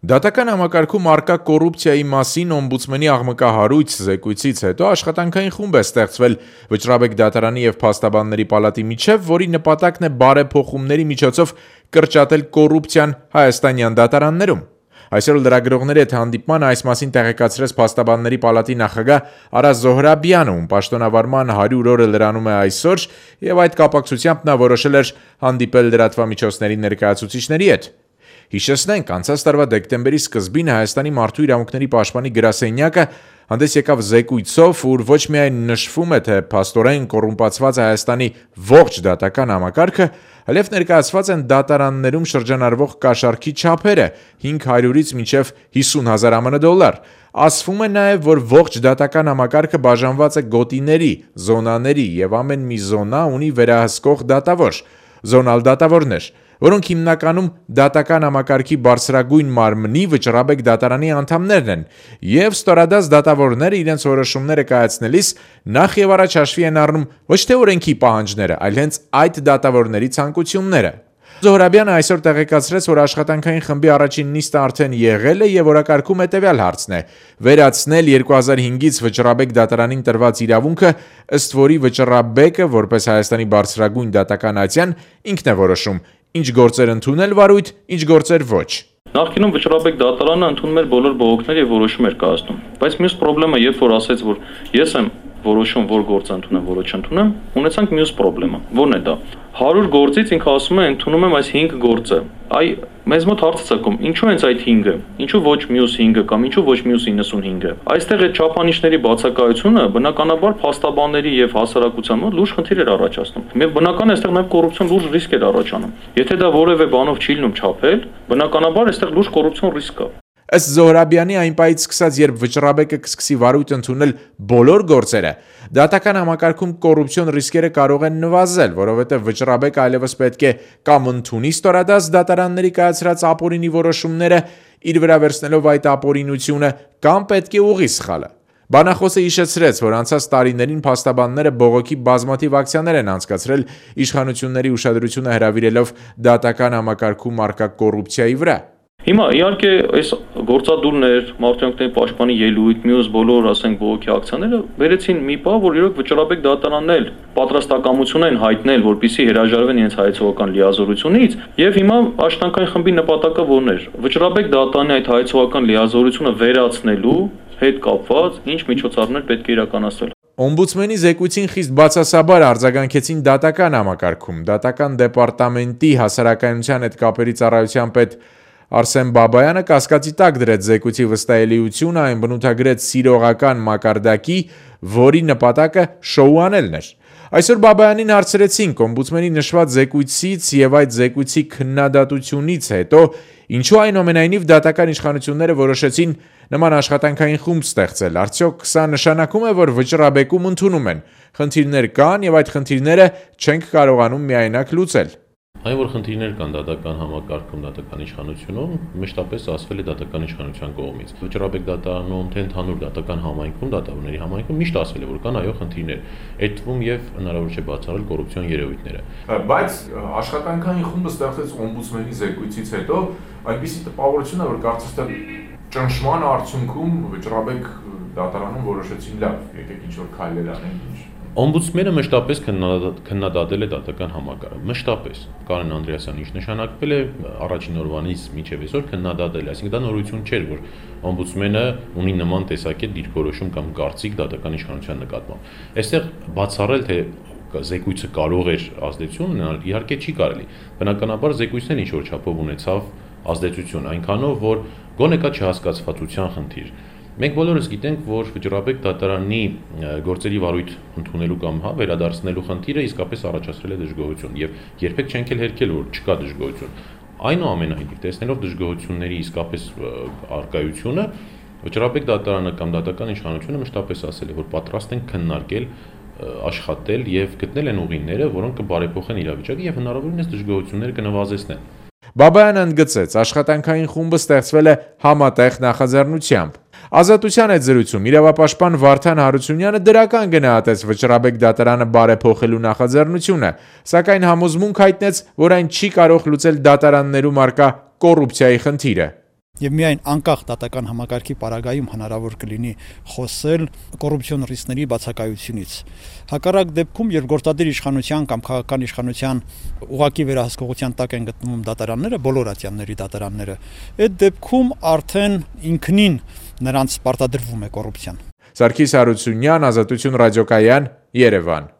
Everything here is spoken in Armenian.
Դատական համակարգում առկա կոռուպցիայի մասին օմբուդսմենի աղմկահարույց զեկույցից հետո աշխատանքային խումբ է ստեղծվել Վճռաբեկ դատարանի և Փաստաբանների պալատի միջև, որի նպատակն է բարեփոխումների միջոցով կրճատել կոռուպցիան հայաստանյան դատարաններում։ Այսօր լրագրողների հետ հանդիպման այս մասին տեղեկացրեց Փաստաբանների պալատի նախագահ Արա Զոհրաբյանը, ում պաշտոնավարման 100 օրը լրանում է այսօր, և այդ կապակցությամբ նա որոշել էր հանդիպել լրատվամիջոցների ներկայացուցիչների հետ։ Հիշեցնենք, անցած տարվա դեկտեմբերի սկզբին Հայաստանի մարդու իրավունքների պաշտպանի գրասենյակը հանդես եկավ զեկույցով, ուր ոչ միայն նշվում է, թե փաստորեն կոռումպացված է Հայաստանի ողջ դատական համակարգը, այլև ներկայացված են դատարաններում շրջանառվող կաշառքի չափերը 500-ից մինչև 50,000 ԱՄՆ դոլար։ Ասվում է նաև, որ ողջ դատական համակարգը բաժանված է գոտիների, զոնաների և ամեն մի զոնա ունի վերահսկող դատավոր, զոնալ դատավորներ, որոնք հիմնականում դատական համակարգի բարձրագույն մարմնի Վճռաբեկ դատարանի անդամներն են, և ստորադաս դատավորները իրենց որոշումները կայացնելիս նախ և առաջ հաշվի են առնում ոչ թե օրենքի պահանջները, այլ հենց այդ դատավորների ցանկությունները։ Զոհրաբյանը այսօր տեղեկացրեց, որ աշխատանքային խմբի առաջին նիստը արդեն եղել է և օրակարգում հետևյալ հարցն է՝ վերացնել 2005-ից Վճռաբեկ դատարանին տրված իրավունքը, ըստ որի Վճռաբեկը, որպես Հայաստանի բարձրագույն դատական ատյան, ինքն է որոշում ինչ գործեր ընդունել վարույթ, ինչ գործեր ոչ։ Նախկինում Վճռաբեկ դատարանը ընդունում էր բոլոր բողոքները եւ որոշում էր կայացնում։ Բայց մյուս խնդրեմը, երբ որ ասեց, որ ես եմ որոշում, որ գործ ընդունեմ, որը չընդունեմ, ունեցանք մյուս խնդրեմը։ Ո՞րն է դա։ 100 գործից ինքը ասում է ընդունում եմ այս 5 գործը։ Այ մեզ մոտ հարց ցակում, ինչու հենց այդ 5-ը, ինչու ոչ մյուս 5-ը կամ ինչու ոչ մյուս 95-ը։ Այստեղ այդ չափանիշների բացակայությունը բնականաբար փաստաբանների եւ հասարակության մոտ լուրջ խնդիր էր առաջացնում։ Եվ բնական է այստեղ նաեւ կոռուպցիոն լուրջ ռիսկ էր առաջանում։ Եթե դա որևէ բանով չի լինում չափել, բնականաբար այստեղ լուրջ կոռուպցիոն ռիսկ կա։ Ըստ Զոհրաբյանի, այն պահից սկսած, երբ Վճռաբեկը կսկսի վարույթ ընդունել բոլոր գործերը, դատական համակարգում կոռուպցիոն ռիսկերը կարող են նվազել, որովհետև Վճռաբեկը այլևս պետք է կամ ընդունի ստորադաս դատարանների կայացրած ապօրինի որոշումները, իր վրա վերցնելով այդ ապօրինությունը, կամ պետք է ուղղի սխալը։ Բանախոսը հիշեցրեց, որ անցած տարիներին փաստաբանները բողոքի բազմաթիվ ակցիաներ են անցկացրել իշխանությունների ուշադրությունը հրավիրելով դատական համակարգում առկա կոռուպցիայի վրա։ Հիմա իհարկե այս գործադուլներ, մարդու պաշտպանի ելույթ, մյուս բոլոր, ասենք, բողոքի ակցիաները բերեցին մի բան, որ իրոք Վճռաբեկ դատարանն էլ պատրաստակամություն են հայտնել, որպեսզի հրաժարվեն իրենց հայեցողական լիազորությունից, եւ հիմա աշխատանքային խմբի նպատակը ո՞րն էր։ Վճռաբեկ դատարանի այդ հայեցողական լիազորությունը վերացնելու հետ կապված ինչ միջոցառումներ պետք է իրականացնել։ Օմբուդսմենի զեկույցին խիստ բացասաբար արձագանքեցին դատական համակարգում։ Դատական դեպարտամենտի հասարակայնության հետ կապերի ծառայության պետ Արսեն Բաբայանը կասկածի տակ դրեց զեկույցի վստահելիությունը, այն բնութագրեց սիրողական մակարդակի, որի նպատակը շոու անելն էր։ Այսօր Բաբայանին հարցրեցինք օմբուդսմենի նշված զեկույցից և այդ զեկույցի քննադատությունից հետո ինչու այնուամենայնիվ դատական իշխանությունները որոշեցին նման աշխատանքային խումբ ստեղծել։ Արդյոք սա նշանակում է, որ Վճռաբեկում ընդունում են, խնդիրներ կան և այդ խնդիրները չենք կարողանում միայնակ լուծել։ Այն որ խնդիրներ կան դատական համակարգում, դատական իշխանությունում, մշտապես ասվել է դատական իշխանության կողմից։ Վճռաբեկ դատարանում, թե ընդհանուր դատական համայնքում, դատավորների համայնքում միշտ ասվել է, որ կան այո խնդիրներ, այդ թվում եւ հնարավոր չէ բացառել կոռուպցիոն երևույթները։ Բայց աշխատանքային խումբը ստեղծեց օմբուդսմենի զեկույցից հետո այնպիսի տպավորություն է, որ կարծես թե ճնշման արդյունքում Վճռաբեկ դատարանում որոշեցին լավ, եկեք ինչ-որ քայլեր անենք։ Օմբուդսմենը մշտապես քննադատել է դատական համակարգը, մշտապես։ Կարեն Անդրեասյանը ինչ նշանակվել է առաջին օրվանից մինչև այսօր քննադատել, այսինքն դա նորություն չէր, որ օմբուդսմենը ունի նման տեսակետ դիրքորոշում կամ կարծիք դատական իշխանության նկատմամբ։ Այստեղ բացառել թե զեկույցը կարող էր ազդեցություն ունենալ, իհարկե չի կարելի։ Բնականաբար զեկույցն էլ ինչ-որ չափով ունեցավ ազդեցություն, այնքանով, որ գոնե կա չհասկացվածության խնդիր։ Մենք բոլորս գիտենք, որ Վճռաբեկ դատարանի գործերի վարույթ ընդունելու կամ վերադարձնելու խնդիրը իսկապես առաջացրել է դժգոհություն եւ երբեք չենք էլ հերքել, որ չկա դժգոհություն։ Այնուամենայնիվ, տեսնելով դժգոհությունների իսկապես արկայությունը, Վճռաբեկ դատարանը կամ դատական իշխանությունը մշտապես ասել է, որ պատրաստ են քննարկել, աշխատել եւ գտնել են ուղիները, որոնք կբարեփոխեն իրավիճակը եւ հնարավորինս դժգոհությունները կնվազեցնեն։ Բաբայանն ընդգծեց, աշխատանքային խումբը ստեղծվել է համատեղ նախաձեռնությամբ։ Ազատության այդ զրույցում իրավապաշտպան Վարդան Հարությունյանը դրական գնահատեց Վճռաբեկ դատարանը բարեփոխելու նախաձեռնությունը, սակայն համոզմունք հայտնեց, որ այն չի կարող լուծել դատարաններում առկա կոռուպցիայի խնդիրը։ Եվ միայն անկախ դատական համակարգի պարագայում հնարավոր կլինի խոսել կոռուպցիոն ռիսկների բացակայությունից։ Հակառակ դեպքում, երբ գործադիր իշխանության կամ քաղաքական իշխանության ուղղակի վերահսկողության տակ են գտնվում դատարանները, բոլոր ատյանների դատարանները, այդ դեպքում արդեն ինքնին նրանց պարտադրվում է կոռուպցիան։ Սարգիս Հարությունյան, Ազատություն ռադիոկայան, Երևան։